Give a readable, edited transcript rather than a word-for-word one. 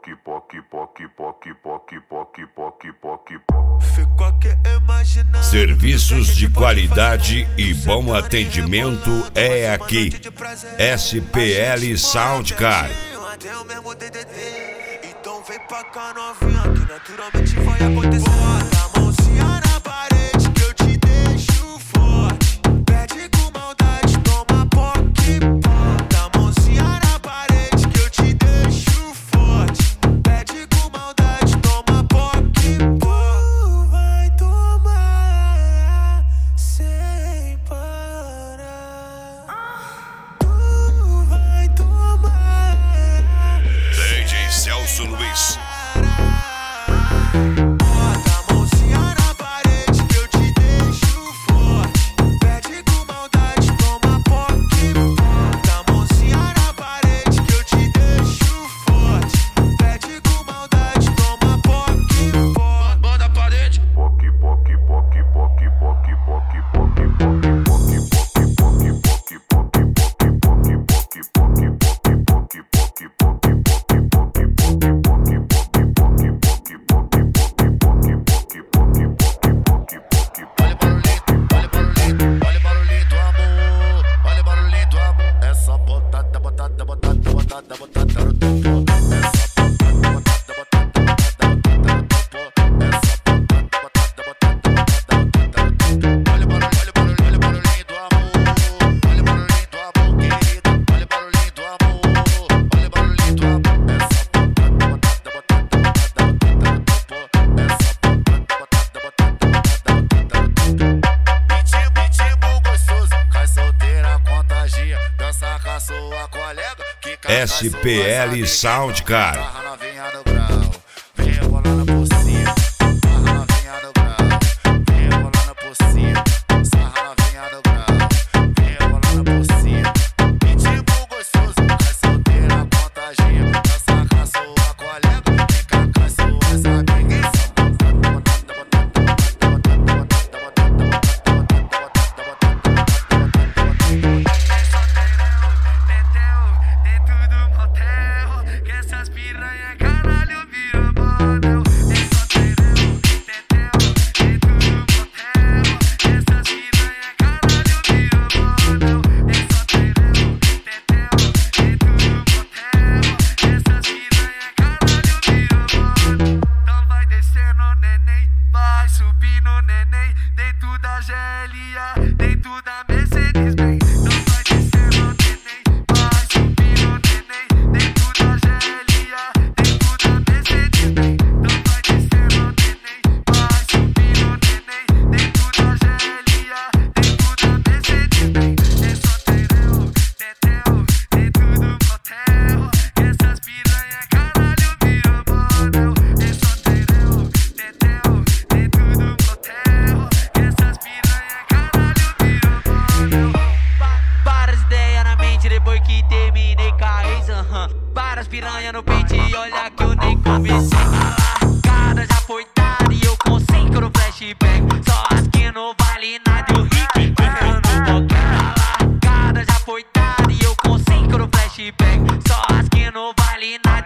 Serviços de qualidade e bom atendimento é aqui. SPL Soundcar. Então vem pra cá, novinha, que naturalmente vai acontecer. Bota a mãozinha na parede que eu te deixo forte. Pede com maldade, toma poque. Bota a mãozinha na parede que eu te deixo forte. Pede com maldade, toma poque. Tu vai tomar sem parar. Tu vai tomar. DJ Celso Luiz. SPL Soundcar. Várias piranha no peito e olha que eu nem comecei. A largada já foi dada e eu consigo no flashback. Só as que não vale nada e o Rick ferrando no boquete. A largada já foi dada e eu consigo no flashback. Só as que não vale nada.